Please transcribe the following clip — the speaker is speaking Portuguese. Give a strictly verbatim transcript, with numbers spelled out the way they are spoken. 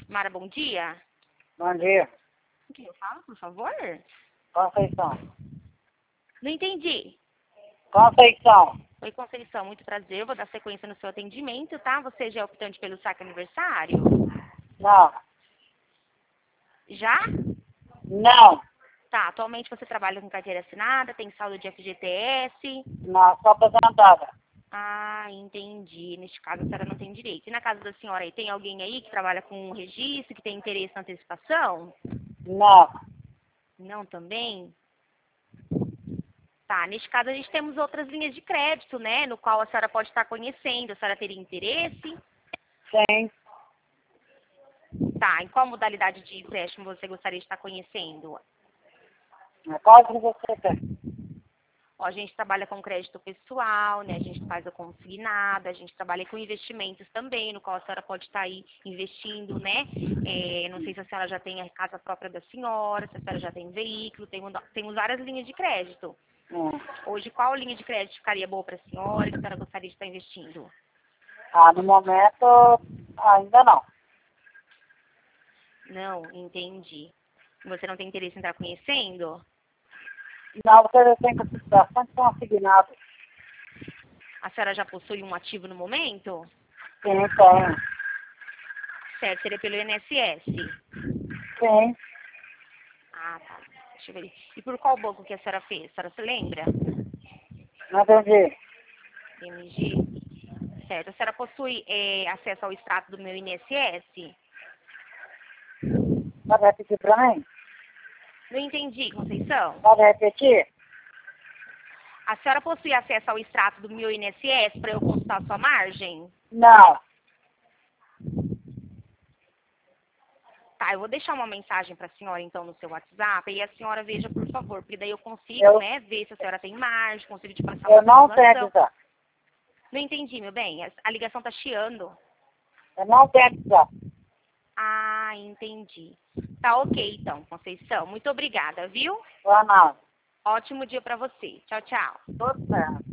Mara, bom dia. Bom dia. Com quem eu falo, por favor? Conceição. Não entendi. Conceição. Oi, Conceição, muito prazer. Eu vou dar sequência no seu atendimento, tá? Você já é optante pelo saque aniversário? Não. Já? Não. Tá, atualmente você trabalha com carteira assinada, tem saldo de F G T S? Não, só aposentada. Ah, entendi. Neste caso, a senhora não tem direito. E na casa da senhora aí, tem alguém aí que trabalha com registro, que tem interesse na antecipação? Não. Não também? Tá, neste caso a gente temos outras linhas de crédito, né? No qual a senhora pode estar conhecendo. A senhora teria interesse? Sim. Tá, em qual modalidade de empréstimo você gostaria de estar conhecendo? Qual que você tem? Ó, a gente trabalha com crédito pessoal, né? A gente faz o consignado, a gente trabalha com investimentos também, no qual a senhora pode estar aí investindo, né? É, não sei se a senhora já tem a casa própria da senhora, se a senhora já tem veículo, tem, temos várias linhas de crédito. Hum. Hoje, qual linha de crédito ficaria boa para a senhora e que a senhora gostaria de estar investindo? Ah, no momento, ainda não. Não, entendi. Você não tem interesse em estar conhecendo? Não, porque eu tenho bastante consignado. A senhora já possui um ativo no momento? Sim, tem. Certo, seria pelo I N S S. Sim. Ah, tá. Deixa eu ver. E por qual banco que a senhora fez? A senhora se lembra? Não entendi. M G. Certo. A senhora possui é, acesso ao extrato do meu I N S S? Pode repetir pra mim? Não entendi, Conceição. Pode repetir? A senhora possui acesso ao extrato do meu I N S S para eu consultar a sua margem? Não. Tá, eu vou deixar uma mensagem para a senhora, então, no seu WhatsApp, e a senhora veja, por favor, porque daí eu consigo, Eu, né, ver se a senhora tem margem, consigo te passar uma eu não tenho simulação. WhatsApp. Não entendi, meu bem. A, a ligação tá chiando. Eu não tenho WhatsApp. Ah, entendi. Tá ok, então, Conceição. Muito obrigada, viu? Não, não. Ótimo dia para você. Tchau, tchau. Tudo certo.